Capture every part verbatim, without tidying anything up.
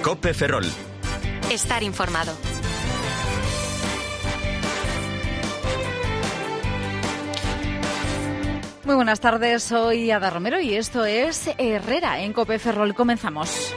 COPE Ferrol. Estar informado. Muy buenas tardes, soy Ada Romero y esto es Herrera en COPE Ferrol. Comenzamos.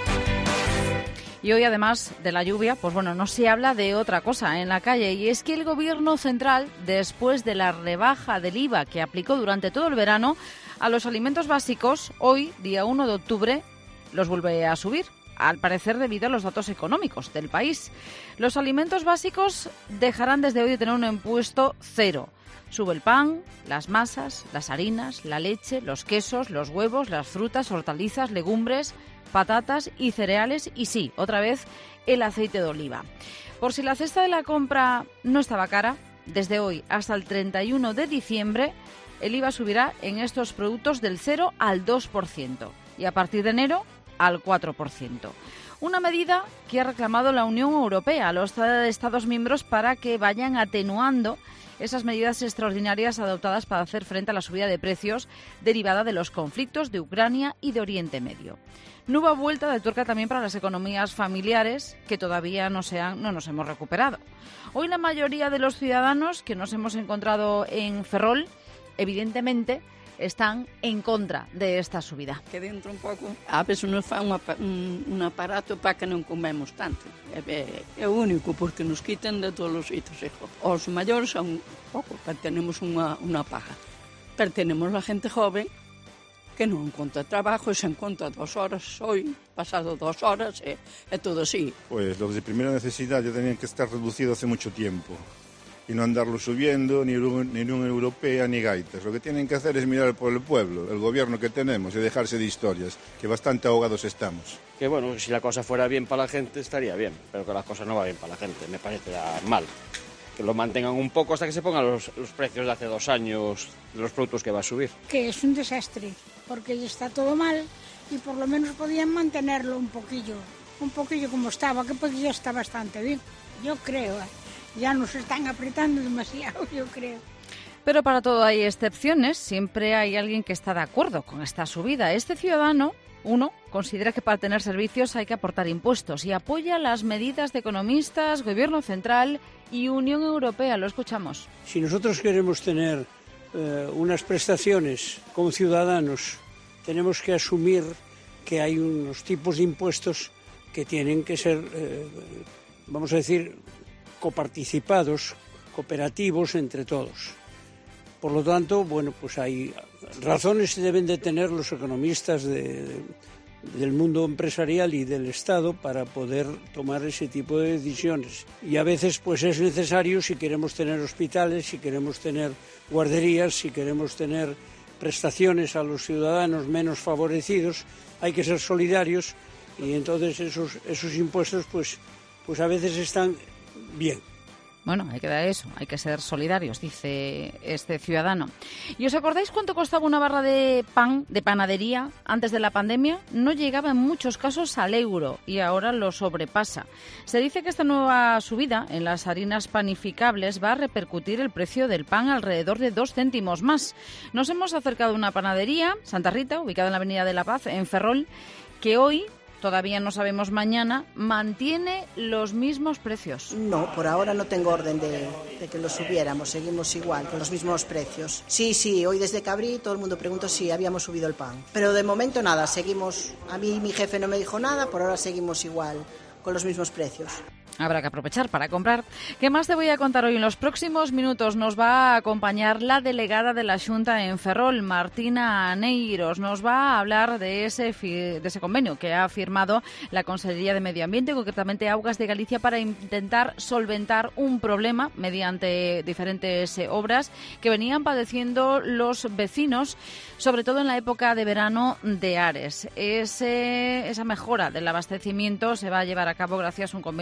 Y hoy, además de la lluvia, pues bueno, no se habla de otra cosa en la calle, y es que el Gobierno central, después de la rebaja del I V A que aplicó durante todo el verano a los alimentos básicos, hoy, día uno de octubre, los vuelve a subir, al parecer debido a los datos económicos del país. Los alimentos básicos dejarán desde hoy de tener un impuesto cero. Sube el pan, las masas, las harinas, la leche, los quesos, los huevos, las frutas, hortalizas, legumbres, patatas y cereales y sí, otra vez, el aceite de oliva. Por si la cesta de la compra no estaba cara, desde hoy hasta el treinta y uno de diciembre el I V A subirá en estos productos del cero al dos por ciento y a partir de enero al cuatro por ciento. Una medida que ha reclamado la Unión Europea a los Estados miembros para que vayan atenuando esas medidas extraordinarias adoptadas para hacer frente a la subida de precios derivada de los conflictos de Ucrania y de Oriente Medio. Nueva vuelta de tuerca también para las economías familiares que todavía no, se han, no nos hemos recuperado. Hoy la mayoría de los ciudadanos que nos hemos encontrado en Ferrol, evidentemente, están en contra de esta subida. Que dentro un pouco, a veces nos fa un, un, un aparato para que non comemos tanto. É, é, é o único, porque nos quitan de todos os sitios. Os maiores son pouco, pero tenemos unha, unha paga. Pero tenemos a gente joven que non encontra trabajo e se encontra dos horas hoy, pasado dos horas, é, é todo así. Pues los de primera necesidad ya tenían que estar reducidos hace mucho tiempo. Y no andarlo subiendo, ni ni Unión Europea, ni gaitas. Lo que tienen que hacer es mirar por el pueblo, el gobierno que tenemos, y dejarse de historias, que bastante ahogados estamos. Que bueno, si la cosa fuera bien para la gente, estaría bien, pero que las cosas no va bien para la gente, me parece mal. Que lo mantengan un poco hasta que se pongan los, los precios de hace dos años de los productos que va a subir. Que es un desastre, porque ya está todo mal y por lo menos podían mantenerlo un poquillo, un poquillo como estaba, que pues ya está bastante bien, yo creo, ¿eh? Ya nos están apretando demasiado, yo creo. Pero para todo hay excepciones. Siempre hay alguien que está de acuerdo con esta subida. Este ciudadano, uno, considera que para tener servicios hay que aportar impuestos y apoya las medidas de economistas, Gobierno central y Unión Europea. Lo escuchamos. Si nosotros queremos tener eh, unas prestaciones como ciudadanos, tenemos que asumir que hay unos tipos de impuestos que tienen que ser, eh, vamos a decir, coparticipados, cooperativos entre todos. Por lo tanto, bueno, pues hay razones que deben de tener los economistas de, de, del mundo empresarial y del Estado para poder tomar ese tipo de decisiones. Y a veces pues es necesario, si queremos tener hospitales, si queremos tener guarderías, si queremos tener prestaciones a los ciudadanos menos favorecidos, hay que ser solidarios y entonces esos, esos impuestos pues, pues a veces están bien. Bueno, hay que dar eso, hay que ser solidarios, dice este ciudadano. ¿Y os acordáis cuánto costaba una barra de pan, de panadería, antes de la pandemia? No llegaba en muchos casos al euro y ahora lo sobrepasa. Se dice que esta nueva subida en las harinas panificables va a repercutir el precio del pan alrededor de dos céntimos más. Nos hemos acercado a una panadería, Santa Rita, ubicada en la Avenida de la Paz, en Ferrol, que hoy, todavía no sabemos mañana, mantiene los mismos precios. No, por ahora no tengo orden de, de que lo subiéramos, seguimos igual, con los mismos precios. Sí, sí, hoy desde que abrí todo el mundo preguntó si habíamos subido el pan. Pero de momento nada, seguimos, a mí mi jefe no me dijo nada, por ahora seguimos igual, con los mismos precios. Habrá que aprovechar para comprar. ¿Qué más te voy a contar hoy? En los próximos minutos nos va a acompañar la delegada de la Xunta en Ferrol, Martina Aneiros. Nos va a hablar de ese, de ese convenio que ha firmado la Consellería de Medio Ambiente, concretamente Augas de Galicia, para intentar solventar un problema mediante diferentes eh, obras que venían padeciendo los vecinos, sobre todo en la época de verano de Ares. Ese, esa mejora del abastecimiento se va a llevar a cabo gracias a un convenio con un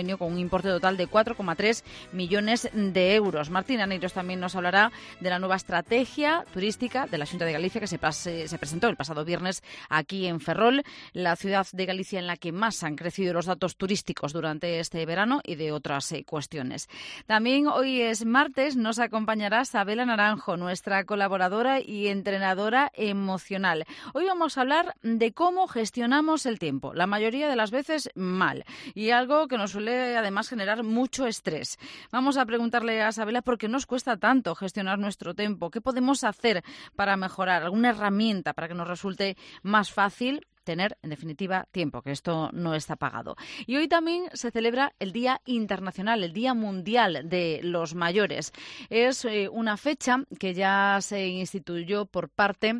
importe total de cuatro coma tres millones de euros. Martín Aneiros también nos hablará de la nueva estrategia turística de la Xunta de Galicia que se, pase, se presentó el pasado viernes aquí en Ferrol, la ciudad de Galicia en la que más han crecido los datos turísticos durante este verano y de otras eh, cuestiones. También hoy es martes, nos acompañará Sabela Naranjo, nuestra colaboradora y entrenadora emocional. Hoy vamos a hablar de cómo gestionamos el tiempo, la mayoría de las veces mal, y algo que nos suele además generar mucho estrés. Vamos a preguntarle a Sabela por qué nos cuesta tanto gestionar nuestro tiempo, qué podemos hacer para mejorar, alguna herramienta para que nos resulte más fácil tener, en definitiva, tiempo, que esto no está pagado. Y hoy también se celebra el Día Internacional, el Día Mundial de los Mayores. Es eh, una fecha que ya se instituyó por parte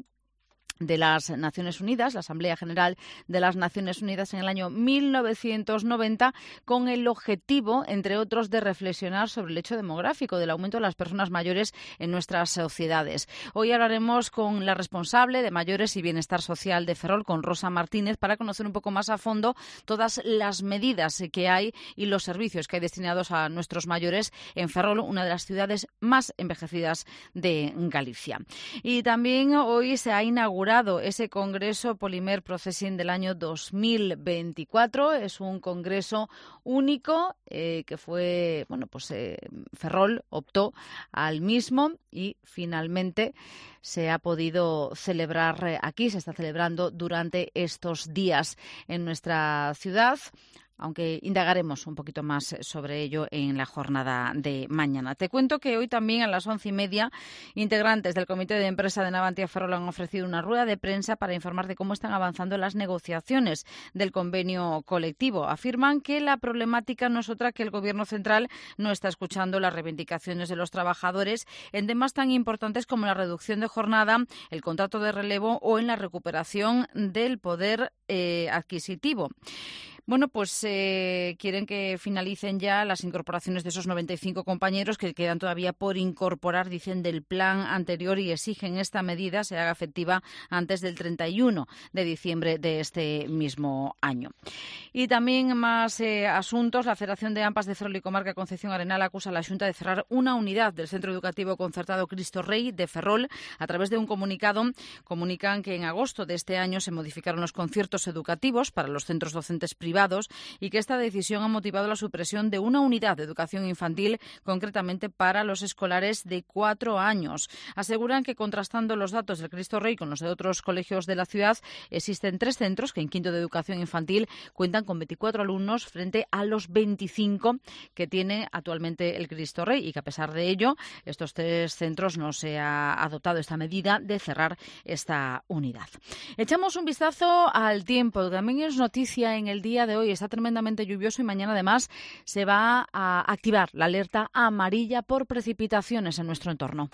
de las Naciones Unidas, la Asamblea General de las Naciones Unidas en el año mil novecientos noventa, con el objetivo, entre otros, de reflexionar sobre el hecho demográfico del aumento de las personas mayores en nuestras sociedades. Hoy hablaremos con la responsable de Mayores y Bienestar Social de Ferrol, con Rosa Martínez, para conocer un poco más a fondo todas las medidas que hay y los servicios que hay destinados a nuestros mayores en Ferrol, una de las ciudades más envejecidas de Galicia. Y también hoy se ha inaugurado ese Congreso Polymer Processing del año dos mil veinticuatro. Es un congreso único eh, que fue, bueno, pues eh, Ferrol optó al mismo y finalmente se ha podido celebrar aquí, se está celebrando durante estos días en nuestra ciudad, aunque indagaremos un poquito más sobre ello en la jornada de mañana. Te cuento que hoy también a las once y media integrantes del Comité de Empresa de Navantia Ferrol han ofrecido una rueda de prensa para informar de cómo están avanzando las negociaciones del convenio colectivo. Afirman que la problemática no es otra que el Gobierno central no está escuchando las reivindicaciones de los trabajadores en temas tan importantes como la reducción de jornada, el contrato de relevo o en la recuperación del poder eh, adquisitivo. Bueno, pues eh, quieren que finalicen ya las incorporaciones de esos noventa y cinco compañeros que quedan todavía por incorporar, dicen, del plan anterior, y exigen esta medida se haga efectiva antes del treinta y uno de diciembre de este mismo año. Y también más eh, asuntos. La Federación de AMPAs de Ferrol y Comarca Concepción Arenal acusa a la Xunta de cerrar una unidad del Centro Educativo Concertado Cristo Rey de Ferrol. A través de un comunicado comunican que en agosto de este año se modificaron los conciertos educativos para los centros docentes privados y que esta decisión ha motivado la supresión de una unidad de educación infantil, concretamente para los escolares de cuatro años. Aseguran que, contrastando los datos del Cristo Rey con los de otros colegios de la ciudad, existen tres centros que en quinto de educación infantil cuentan con veinticuatro alumnos frente a los veinticinco que tiene actualmente el Cristo Rey, y que a pesar de ello estos tres centros no se ha adoptado esta medida de cerrar esta unidad. Echamos un vistazo al tiempo. También es noticia en el día de hoy, está tremendamente lluvioso y mañana además se va a activar la alerta amarilla por precipitaciones en nuestro entorno.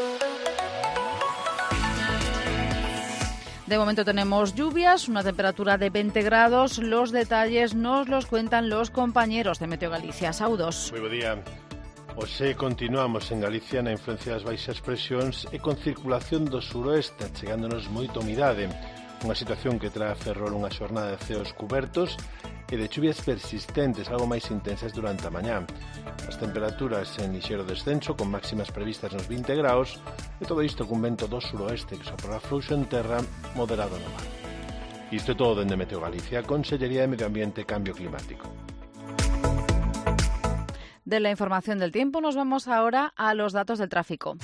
De momento tenemos lluvias, una temperatura de veinte grados. Los detalles nos los cuentan los compañeros de Meteo Galicia. Saudos. Moi bo día. Hoxe continuamos en Galicia na influencia das baixas presións e con circulación do suroeste, chegándonos moita humidade. Unha situación que trae a Ferrol unha xornada de ceos cubertos e de chuvias persistentes, algo máis intensas durante a mañá. As temperaturas en lixeiro descenso, con máximas previstas nos vinte graus, e todo isto cun vento do suroeste que soprará fluxo en terra moderado no mar. Isto é todo dende Meteo Galicia, Consellería de Medio Ambiente e Cambio Climático. De la información del tiempo nos vamos ahora a los datos del tráfico.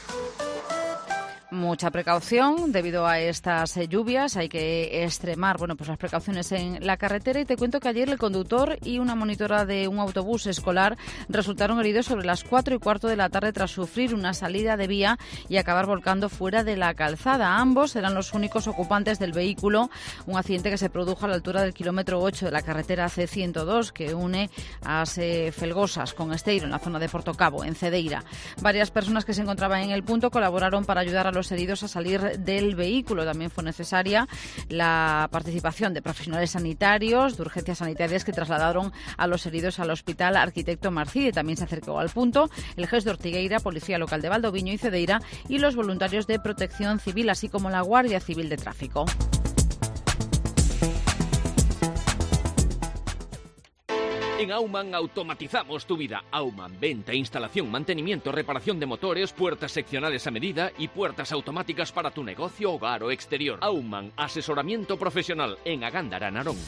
Mucha precaución debido a estas lluvias, hay que extremar bueno, pues las precauciones en la carretera, y te cuento que ayer el conductor y una monitora de un autobús escolar resultaron heridos sobre las cuatro y cuarto de la tarde tras sufrir una salida de vía y acabar volcando fuera de la calzada. Ambos eran los únicos ocupantes del vehículo, un accidente que se produjo a la altura del kilómetro ocho de la carretera C ciento dos que une a Felgosas con Esteiro en la zona de Portocabo, en Cedeira. Varias personas que se encontraban en el punto colaboraron para ayudar a los heridos a salir del vehículo. También fue necesaria la participación de profesionales sanitarios, de urgencias sanitarias, que trasladaron a los heridos al Hospital Arquitecto Marcide. También se acercó al punto el G E S de Ortigueira, Policía Local de Valdoviño y Cedeira y los voluntarios de Protección Civil, así como la Guardia Civil de Tráfico. En Aumann automatizamos tu vida. Aumann, venta, instalación, mantenimiento, reparación de motores, puertas seccionales a medida y puertas automáticas para tu negocio, hogar o exterior. Aumann, asesoramiento profesional en Agándara, Narón.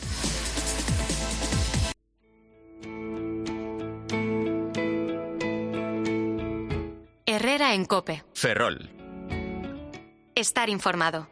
Herrera en COPE. Ferrol. Estar informado.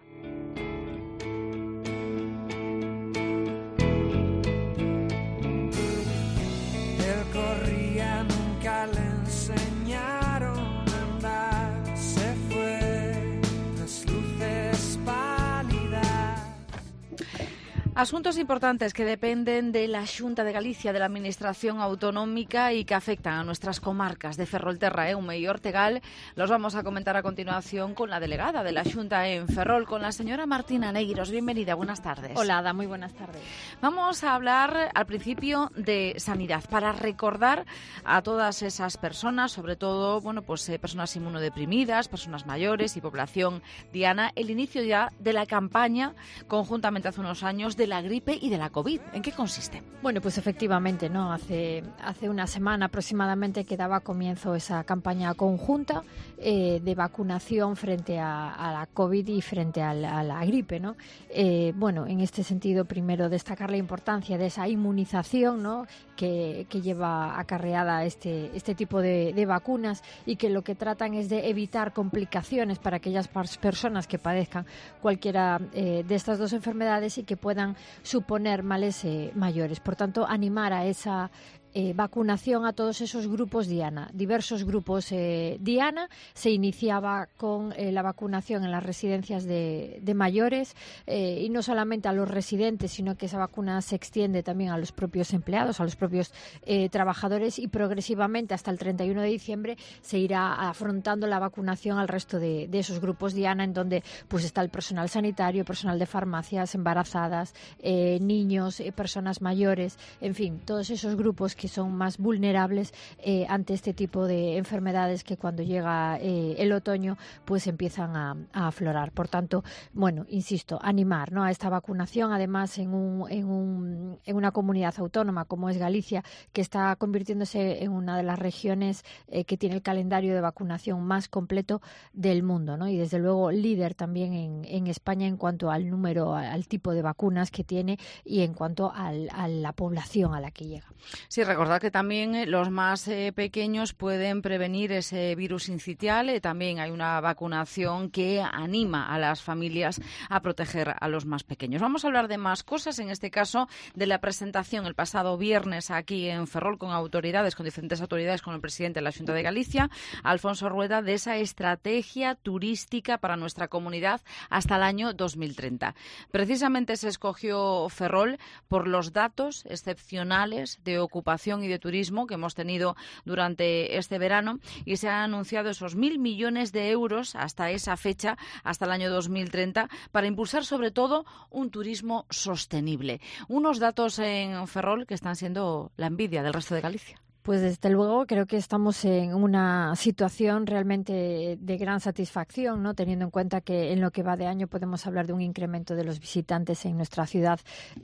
Asuntos importantes que dependen de la Xunta de Galicia, de la Administración Autonómica y que afectan a nuestras comarcas de Ferrolterra, Eume y Ortegal, los vamos a comentar a continuación con la delegada de la Xunta en Ferrol, con la señora Martina Negros. Bienvenida, buenas tardes. Hola, Ada, muy buenas tardes. Vamos a hablar al principio de sanidad, para recordar a todas esas personas, sobre todo, bueno, pues eh, personas inmunodeprimidas, personas mayores y población diana, el inicio ya de la campaña, conjuntamente hace unos años, de la gripe y de la COVID. ¿En qué consiste? Bueno, pues efectivamente, ¿no? Hace, hace una semana aproximadamente que daba comienzo esa campaña conjunta eh, de vacunación frente a, a la COVID y frente a la, a la gripe, ¿no? Eh, bueno, en este sentido, primero destacar la importancia de esa inmunización, ¿no? que, que lleva acarreada este, este tipo de, de vacunas y que lo que tratan es de evitar complicaciones para aquellas personas que padezcan cualquiera eh, de estas dos enfermedades y que puedan suponer males eh, mayores. Por tanto, animar a esa Eh, vacunación a todos esos grupos diana, diversos grupos eh, diana. Se iniciaba con eh, la vacunación en las residencias de, de mayores eh, y no solamente a los residentes, sino que esa vacuna se extiende también a los propios empleados, a los propios eh, trabajadores, y progresivamente hasta el treinta y uno de diciembre se irá afrontando la vacunación al resto de, de esos grupos diana, en donde pues está el personal sanitario, personal de farmacias, embarazadas, eh, niños, eh, personas mayores, en fin, todos esos grupos que son más vulnerables eh, ante este tipo de enfermedades que cuando llega eh, el otoño pues empiezan a, a aflorar. Por tanto, bueno, insisto, animar, ¿no?, a esta vacunación, además en, un, en, un, en una comunidad autónoma como es Galicia, que está convirtiéndose en una de las regiones eh, que tiene el calendario de vacunación más completo del mundo, ¿no? Y desde luego líder también en, en España en cuanto al número, al tipo de vacunas que tiene y en cuanto al, a la población a la que llega. Sí, recordad que también los más eh, pequeños pueden prevenir ese virus sincitial. Eh, también hay una vacunación que anima a las familias a proteger a los más pequeños. Vamos a hablar de más cosas, en este caso de la presentación el pasado viernes aquí en Ferrol con autoridades, con diferentes autoridades, con el presidente de la Xunta de Galicia, Alfonso Rueda, de esa estrategia turística para nuestra comunidad hasta el año dos mil treinta. Precisamente se escogió Ferrol por los datos excepcionales de ocupación y de turismo que hemos tenido durante este verano, y se han anunciado esos mil millones de euros hasta esa fecha, hasta el año dos mil treinta, para impulsar sobre todo un turismo sostenible. Unos datos en Ferrol que están siendo la envidia del resto de Galicia. Pues desde luego creo que estamos en una situación realmente de gran satisfacción, ¿no?, teniendo en cuenta que en lo que va de año podemos hablar de un incremento de los visitantes en nuestra ciudad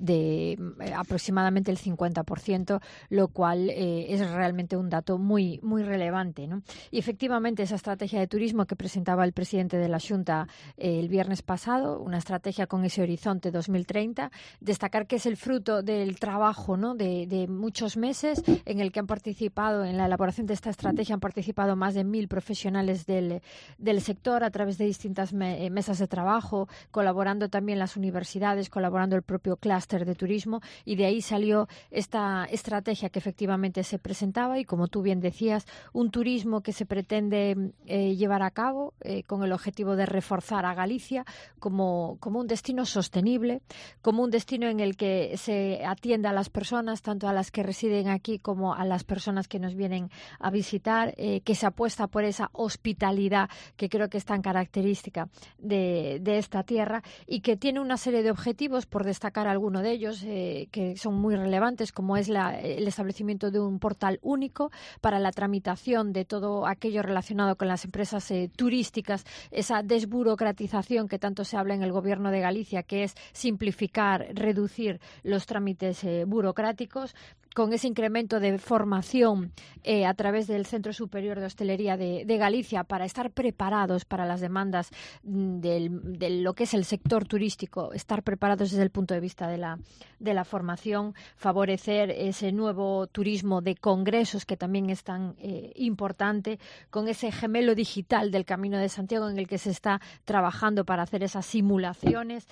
de eh, aproximadamente el cincuenta por ciento, lo cual eh, es realmente un dato muy muy relevante, ¿no? Y efectivamente esa estrategia de turismo que presentaba el presidente de la Xunta eh, el viernes pasado, una estrategia con ese horizonte dos mil treinta, destacar que es el fruto del trabajo, ¿no?, de, de muchos meses en el que han participado participado en la elaboración de esta estrategia, han participado más de mil profesionales del, del sector a través de distintas me, mesas de trabajo, colaborando también las universidades, colaborando el propio clúster de turismo, y de ahí salió esta estrategia que efectivamente se presentaba y, como tú bien decías, un turismo que se pretende eh, llevar a cabo eh, con el objetivo de reforzar a Galicia como, como un destino sostenible, como un destino en el que se atienda a las personas, tanto a las que residen aquí como a las personas que nos vienen a visitar, eh, que se apuesta por esa hospitalidad que creo que es tan característica de, de esta tierra, y que tiene una serie de objetivos, por destacar alguno de ellos, eh, que son muy relevantes, como es la, el establecimiento de un portal único para la tramitación de todo aquello relacionado con las empresas eh, turísticas, esa desburocratización que tanto se habla en el Gobierno de Galicia, que es simplificar, reducir los trámites eh, burocráticos. con ese incremento de formación eh, a través del Centro Superior de Hostelería de, de Galicia para estar preparados para las demandas del, de lo que es el sector turístico, estar preparados desde el punto de vista de la, de la formación, favorecer ese nuevo turismo de congresos que también es tan eh, importante, con ese gemelo digital del Camino de Santiago en el que se está trabajando para hacer esas simulaciones,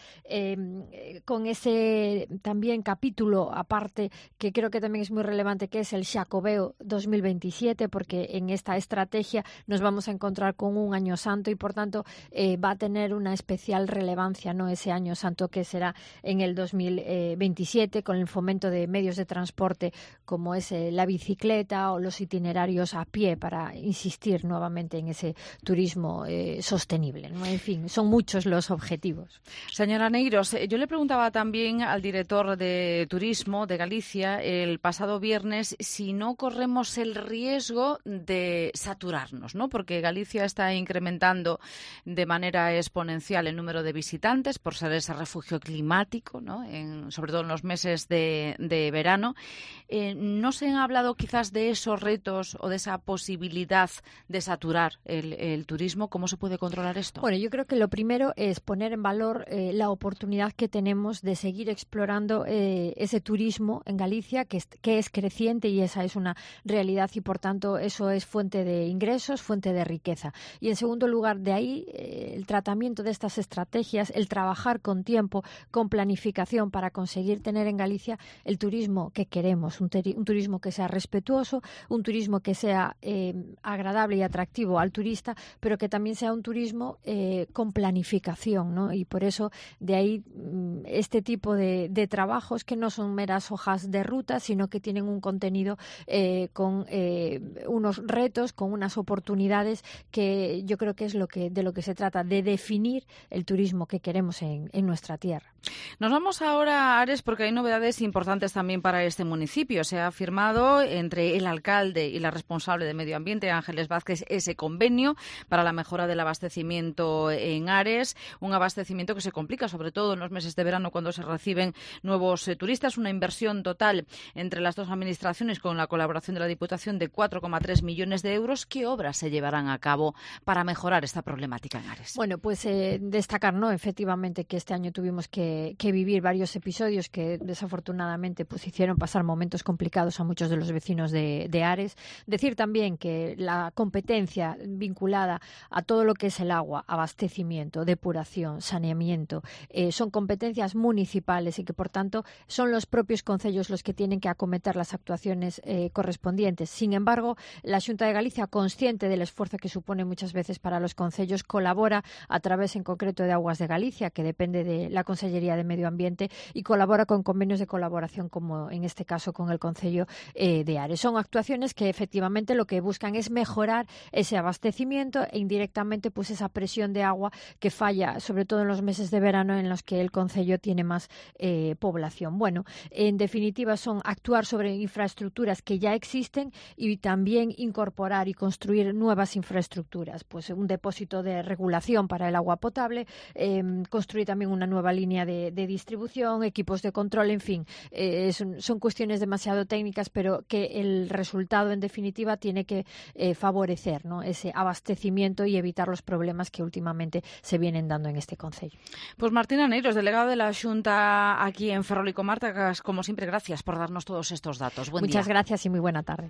eh, con ese también capítulo aparte que creo que también es muy relevante, que es el Xacobeo dos mil veintisiete, porque en esta estrategia nos vamos a encontrar con un año santo y por tanto eh, va a tener una especial relevancia, ¿no?, ese año santo que será en el dos mil veintisiete, con el fomento de medios de transporte como es eh, la bicicleta o los itinerarios a pie, para insistir nuevamente en ese turismo eh, sostenible, ¿no? En fin, son muchos los objetivos. Señora Neiros, yo le preguntaba también al director de Turismo de Galicia el pasado viernes si no corremos el riesgo de saturarnos, ¿no? Porque Galicia está incrementando de manera exponencial el número de visitantes por ser ese refugio climático, ¿no? En, sobre todo en los meses de, de verano. Eh, ¿No se han hablado quizás de esos retos o de esa posibilidad de saturar el, el turismo? ¿Cómo se puede controlar esto? Bueno, yo creo que lo primero es poner en valor eh, la oportunidad que tenemos de seguir explorando eh, ese turismo en Galicia, que es, que es creciente y esa es una realidad y, por tanto, eso es fuente de ingresos, fuente de riqueza. Y, en segundo lugar, de ahí eh, el tratamiento de estas estrategias, el trabajar con tiempo, con planificación para conseguir tener en Galicia el turismo que queremos, un, teri- un turismo que sea respetuoso, un turismo que sea eh, agradable y atractivo al turista, pero que también sea un turismo eh, con planificación, ¿no? Y por eso de ahí este tipo de, de trabajos que no son meras hojas de ruta, sino que tienen un contenido eh, con eh, unos retos, con unas oportunidades que yo creo que es lo que de lo que se trata, de definir el turismo que queremos en, en nuestra tierra. Nos vamos ahora a Ares porque hay novedades importantes también para este municipio. Se ha firmado entre el alcalde y la responsable de Medio Ambiente, Ángeles Vázquez, ese convenio para la mejora del abastecimiento en Ares, un abastecimiento que se complica sobre todo en los meses de verano cuando se reciben nuevos eh, turistas, una inversión total entre las dos administraciones con la colaboración de la Diputación de cuatro coma tres millones de euros. ¿Qué obras se llevarán a cabo para mejorar esta problemática en Ares? Bueno, pues eh, destacar, ¿no?, efectivamente que este año tuvimos que, que vivir varios episodios que desafortunadamente pues hicieron pasar momentos complicados a muchos de los vecinos de, de Ares. Decir también que la competencia vinculada a todo lo que es el agua, abastecimiento, depuración, saneamiento, eh, son competencias municipales y que, por tanto, son los propios concellos los que tienen que acometer las actuaciones eh, correspondientes. Sin embargo, la Xunta de Galicia, consciente del esfuerzo que supone muchas veces para los concellos, colabora a través, en concreto, de Aguas de Galicia, que depende de la Consellería de Medio Ambiente, y colabora con convenios de colaboración, como en este caso con el Concello eh, de Ares. Son actuaciones que, efectivamente, lo que buscan es mejorar ese abastecimiento e, indirectamente, pues esa presión de agua que falla, sobre todo en los meses de verano en los que el concello tiene más eh, población. Bueno, en definitiva, son actuar sobre infraestructuras que ya existen y también incorporar y construir nuevas infraestructuras, pues un depósito de regulación para el agua potable, eh, construir también una nueva línea de, de distribución, equipos de control, en fin, eh, son, son cuestiones demasiado técnicas, pero que el resultado, en definitiva, tiene que eh, favorecer, ¿no?, ese abastecimiento y evitar los problemas que últimamente se vienen dando en este concello. Pues Martina Neiros, delegado de la Xunta aquí en Ferrol y Comarcas, como siempre, gracias por darnos todos estos datos. Buen Muchas día. gracias y muy buena tarde.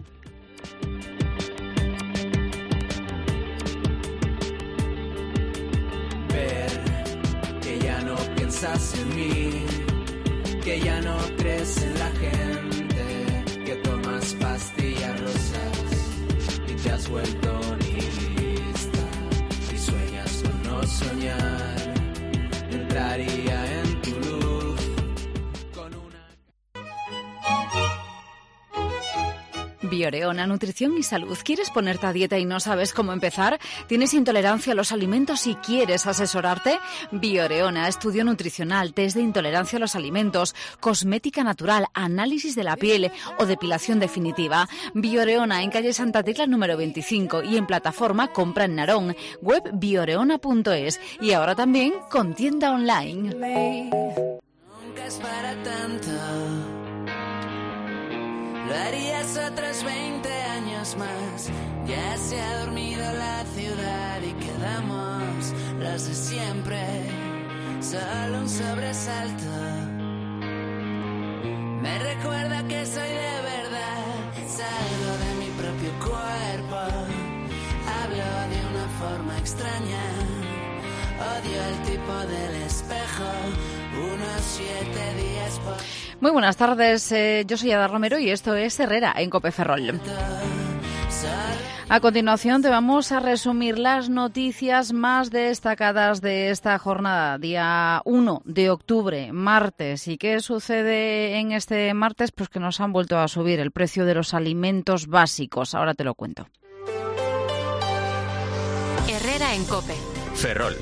Ver que ya no piensas en mí, que ya no crees en la gente, que tomas pastillas rosas y te has vuelto nihilista y sueñas con no soñar. Entraría en tu luz con una... Bioreona, nutrición y salud. ¿Quieres ponerte a dieta y no sabes cómo empezar? ¿Tienes intolerancia a los alimentos y quieres asesorarte? Bioreona, estudio nutricional, test de intolerancia a los alimentos, cosmética natural, análisis de la piel o depilación definitiva. Bioreona, en calle Santa Tecla número veinticinco y en plataforma compra en Narón, web bioreona punto es y ahora también con tienda online. Nunca es para tanto. días, otros veinte años más. Ya se ha dormido la ciudad y quedamos los de siempre. Solo un sobresalto me recuerda que soy de verdad. Salgo de mi propio cuerpo, hablo de una forma extraña. Odio el tipo del espejo, unos siete días por... Muy buenas tardes, eh, yo soy Ada Romero y esto es Herrera en COPE Ferrol. A continuación te vamos a resumir las noticias más destacadas de esta jornada, día uno de octubre, martes. ¿Y qué sucede en este martes? Pues que nos han vuelto a subir el precio de los alimentos básicos. Ahora te lo cuento. Herrera en COPE. Ferrol.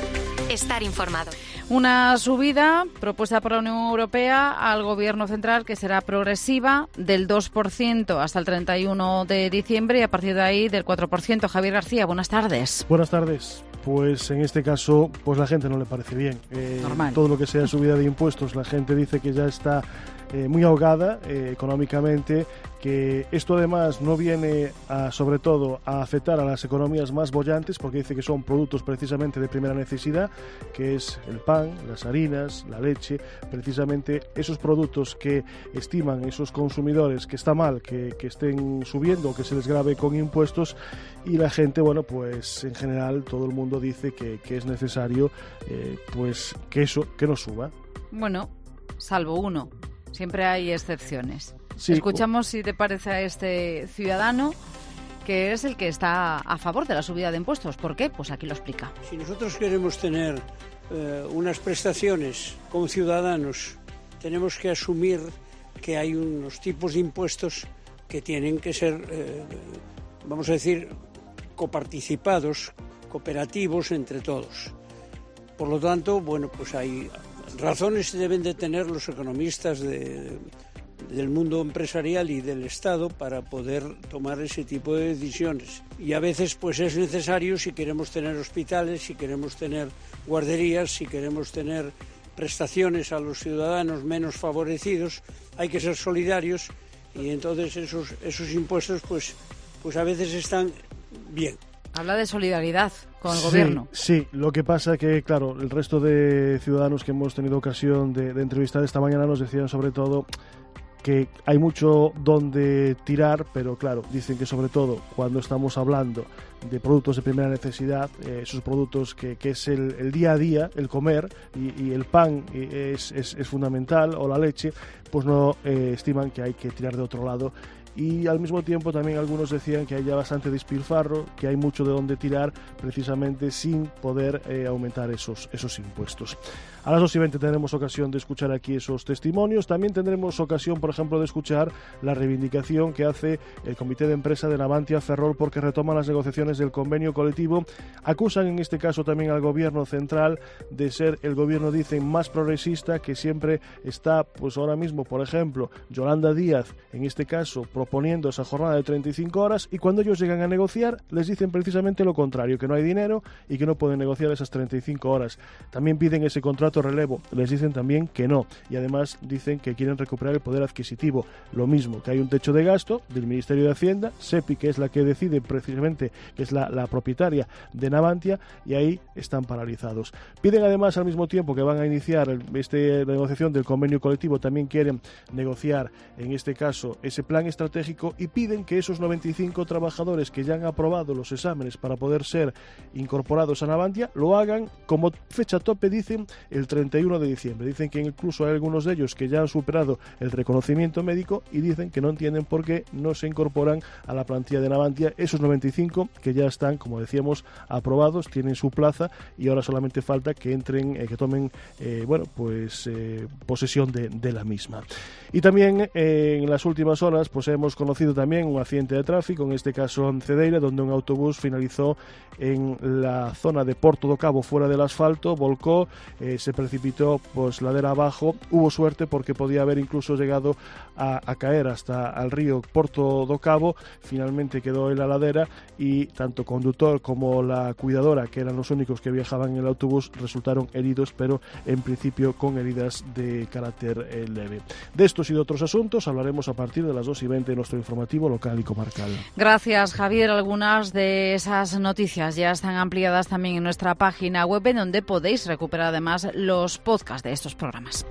Estar informado. Una subida propuesta por la Unión Europea al Gobierno central que será progresiva del dos por ciento hasta el treinta y uno de diciembre y a partir de ahí del cuatro por ciento. Javier García, buenas tardes. Buenas tardes. Pues en este caso, pues la gente no le parece bien. Eh, Normal. Todo lo que sea subida de impuestos, la gente dice que ya está eh, muy ahogada eh, económicamente, que esto además no viene a, sobre todo a afectar a las economías más bollantes, porque dice que son productos precisamente de primera necesidad, que es el pan, las harinas, la leche, precisamente esos productos que estiman esos consumidores que está mal que, que estén subiendo o que se les grave con impuestos, y la gente, bueno, pues en general todo el mundo dice que, que es necesario eh, pues que eso, que no suba. Bueno, salvo uno, siempre hay excepciones. Sí. Escuchamos si te parece a este ciudadano que es el que está a favor de la subida de impuestos. ¿Por qué? Pues aquí lo explica. Si nosotros queremos tener eh, unas prestaciones como ciudadanos, tenemos que asumir que hay unos tipos de impuestos que tienen que ser, eh, vamos a decir, coparticipados, cooperativos entre todos. Por lo tanto, bueno, pues hay razones que deben de tener los economistas de... del mundo empresarial y del Estado para poder tomar ese tipo de decisiones. Y a veces pues es necesario, si queremos tener hospitales, si queremos tener guarderías, si queremos tener prestaciones a los ciudadanos menos favorecidos, hay que ser solidarios y entonces esos, esos impuestos pues, pues a veces están bien. Habla de solidaridad con el sí, gobierno. Sí, lo que pasa que, claro, el resto de ciudadanos que hemos tenido ocasión de, de entrevistar esta mañana nos decían sobre todo que hay mucho donde tirar, pero claro, dicen que sobre todo cuando estamos hablando de productos de primera necesidad, eh, esos productos que, que es el, el día a día, el comer, y, y el pan es, es, es fundamental, o la leche, pues no eh, estiman que hay que tirar de otro lado. Y al mismo tiempo también algunos decían que hay ya bastante despilfarro, que hay mucho de dónde tirar precisamente sin poder eh, aumentar esos, esos impuestos. A las dos y veinte tendremos ocasión de escuchar aquí esos testimonios. También tendremos ocasión, por ejemplo, de escuchar la reivindicación que hace el Comité de Empresa de Navantia Ferrol porque retoma las negociaciones del convenio colectivo. Acusan en este caso también al gobierno central de ser el gobierno, dicen, más progresista, que siempre está, pues ahora mismo, por ejemplo, Yolanda Díaz, en este caso, proponiendo esa jornada de treinta y cinco horas, y cuando ellos llegan a negociar les dicen precisamente lo contrario, que no hay dinero y que no pueden negociar esas treinta y cinco horas. También piden ese contrato relevo, les dicen también que no, y además dicen que quieren recuperar el poder adquisitivo. Lo mismo, que hay un techo de gasto del Ministerio de Hacienda, SEPI, que es la que decide precisamente, que es la, la propietaria de Navantia, y ahí están paralizados. Piden además al mismo tiempo que van a iniciar el, este, la negociación del convenio colectivo, también quieren negociar en este caso ese plan estratégico, y piden que esos noventa y cinco trabajadores que ya han aprobado los exámenes para poder ser incorporados a Navantia lo hagan como fecha tope, dicen, el treinta y uno de diciembre. Dicen que incluso hay algunos de ellos que ya han superado el reconocimiento médico y dicen que no entienden por qué no se incorporan a la plantilla de Navantia esos noventa y cinco que ya están, como decíamos, aprobados, tienen su plaza y ahora solamente falta que entren, eh, que tomen eh, bueno, pues eh, posesión de, de la misma. Y también eh, en las últimas horas pues hemos conocido también un accidente de tráfico, en este caso en Cedeira, donde un autobús finalizó en la zona de Porto do Cabo, fuera del asfalto, volcó, eh, se precipitó pues ladera abajo. Hubo suerte porque podía haber incluso llegado a, a caer hasta al río Porto do Cabo. Finalmente quedó en la ladera y tanto conductor como la cuidadora, que eran los únicos que viajaban en el autobús, resultaron heridos, pero en principio con heridas de carácter eh, leve. De estos y de otros asuntos hablaremos a partir de las dos y veinte de nuestro informativo local y comarcal. Gracias, Javier. Algunas de esas noticias ya están ampliadas también en nuestra página web, en donde podéis recuperar además los podcasts de estos programas.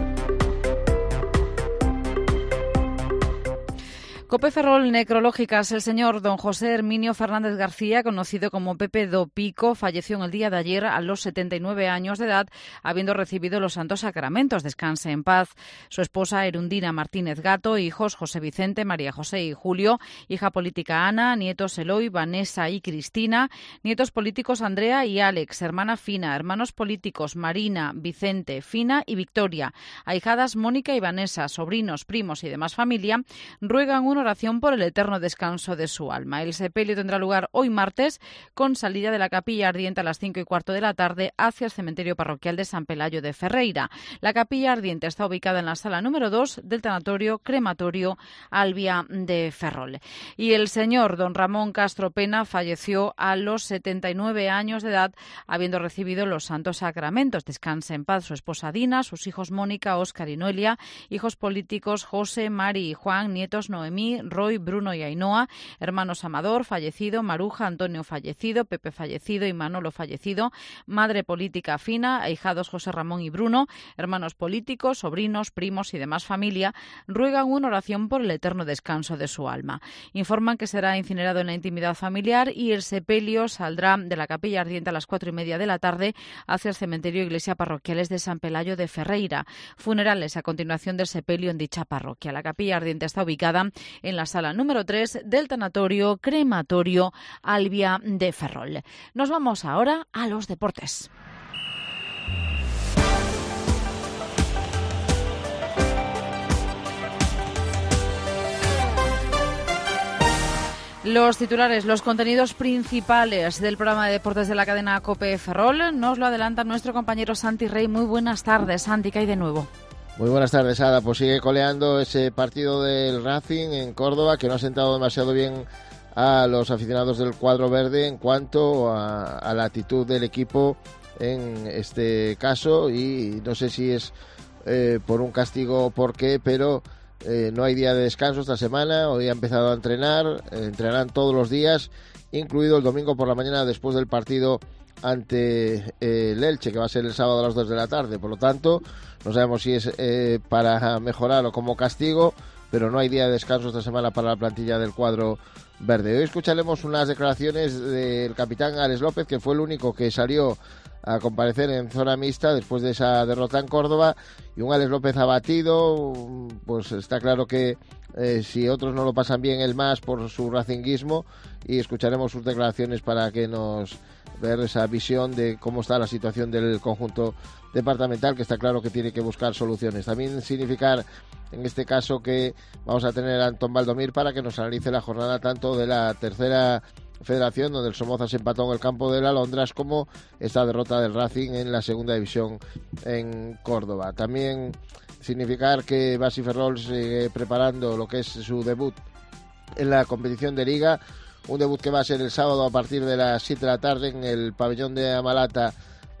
Cope Ferrol Necrológicas. El señor don José Herminio Fernández García, conocido como Pepe do Pico, falleció en el día de ayer a los setenta y nueve años de edad, habiendo recibido los santos sacramentos. Descanse en paz. Su esposa Erundina Martínez Gato, hijos José Vicente, María José y Julio, hija política Ana, nietos Eloy, Vanessa y Cristina, nietos políticos Andrea y Alex, hermana Fina, hermanos políticos Marina, Vicente, Fina y Victoria, ahijadas Mónica y Vanessa, sobrinos, primos y demás familia, ruegan una oración por el eterno descanso de su alma. El sepelio tendrá lugar hoy martes, con salida de la capilla ardiente a las cinco y cuarto de la tarde hacia el cementerio parroquial de San Pelayo de Ferreira. La capilla ardiente está ubicada en la sala número dos del tanatorio crematorio Albia de Ferrol. Y el señor don Ramón Castro Pena falleció a los setenta y nueve años de edad, habiendo recibido los santos sacramentos. Descanse en paz su esposa Dina, sus hijos Mónica, Óscar y Noelia, hijos políticos José, Mari y Juan, nietos Noemí, Roy, Bruno y Ainhoa, hermanos Amador, fallecido, Maruja, Antonio, fallecido, Pepe, fallecido y Manolo, fallecido, madre política Fina, ahijados José Ramón y Bruno, hermanos políticos, sobrinos, primos y demás familia, ruegan una oración por el eterno descanso de su alma. Informan que será incinerado en la intimidad familiar y el sepelio saldrá de la capilla ardiente a las cuatro y media de la tarde hacia el cementerio Iglesia Parroquiales de San Pelayo de Ferreira. Funerales a continuación del sepelio en dicha parroquia. La capilla ardiente está ubicada en la sala número tres del tanatorio crematorio Albia de Ferrol. Nos vamos ahora a los deportes. Los titulares, los contenidos principales del programa de deportes de la cadena COPE Ferrol nos lo adelanta nuestro compañero Santi Rey. Muy buenas tardes, Santi, ¿qué hay de nuevo? Muy buenas tardes, Ada. Pues sigue coleando ese partido del Racing en Córdoba, que no ha sentado demasiado bien a los aficionados del cuadro verde en cuanto a, a la actitud del equipo en este caso, y no sé si es eh, por un castigo o por qué, pero eh, no hay día de descanso esta semana. Hoy ha empezado a entrenar, eh, entrenarán todos los días, incluido el domingo por la mañana después del partido ante eh, el Elche, que va a ser el sábado a las dos de la tarde. Por lo tanto, no sabemos si es eh, para mejorar o como castigo, pero no hay día de descanso esta semana para la plantilla del cuadro verde. Hoy escucharemos unas declaraciones del capitán Alex López, que fue el único que salió a comparecer en zona mixta después de esa derrota en Córdoba, y un Alex López abatido. Pues está claro que eh, si otros no lo pasan bien, él más por su racinguismo, y escucharemos sus declaraciones para que nos ver esa visión de cómo está la situación del conjunto departamental, que está claro que tiene que buscar soluciones. También significar en este caso que vamos a tener a Antón Valdomir para que nos analice la jornada tanto de la tercera federación, donde el Somoza se empató en el campo de la Alondras, como esta derrota del Racing en la segunda división en Córdoba. También significar que Basi Ferrol sigue preparando lo que es su debut en la competición de Liga, un debut que va a ser el sábado a partir de las siete de la tarde en el pabellón de Amalata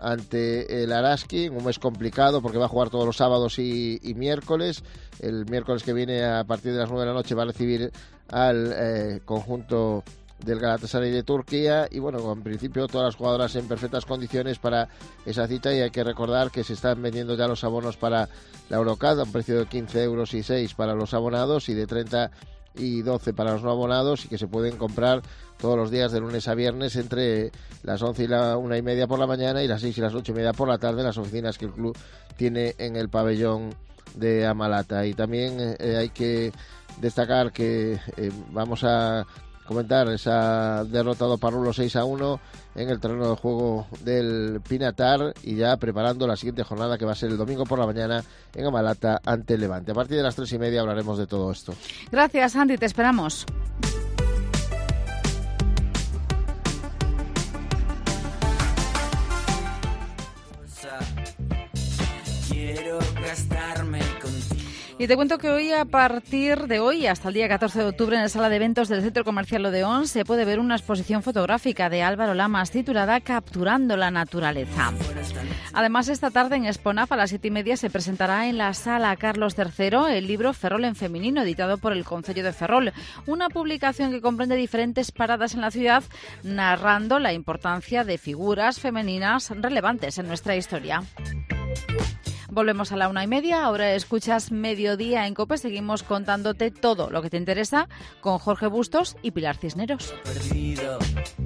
ante el Araski, un mes complicado porque va a jugar todos los sábados y, y miércoles. El miércoles que viene a partir de las nueve de la noche va a recibir al eh, conjunto del Galatasaray de Turquía, y bueno, en principio todas las jugadoras en perfectas condiciones para esa cita, y hay que recordar que se están vendiendo ya los abonos para la Eurocup a un precio de quince euros y seis para los abonados y de treinta y doce para los no abonados, y que se pueden comprar todos los días de lunes a viernes entre las once y la una y media por la mañana y las seis y las ocho y media por la tarde en las oficinas que el club tiene en el pabellón de Amalata. Y también eh, hay que destacar que eh, vamos a comentar esa derrota do Parrulo seis a uno en el terreno de juego del Pinatar, y ya preparando la siguiente jornada, que va a ser el domingo por la mañana en Amalata ante el Levante. A partir de las tres y media hablaremos de todo esto. Gracias, Andy, te esperamos. Y te cuento que hoy, a partir de hoy hasta el día catorce de octubre, en la sala de eventos del Centro Comercial Odeón se puede ver una exposición fotográfica de Álvaro Lamas titulada Capturando la Naturaleza. Además, esta tarde en Exponaf a las siete y media se presentará en la Sala Carlos tercero el libro Ferrol en femenino, editado por el Concello de Ferrol, una publicación que comprende diferentes paradas en la ciudad, narrando la importancia de figuras femeninas relevantes en nuestra historia. Volvemos a la una y media, ahora escuchas Mediodía en COPE, seguimos contándote todo lo que te interesa con Jorge Bustos y Pilar Cisneros. Perdido.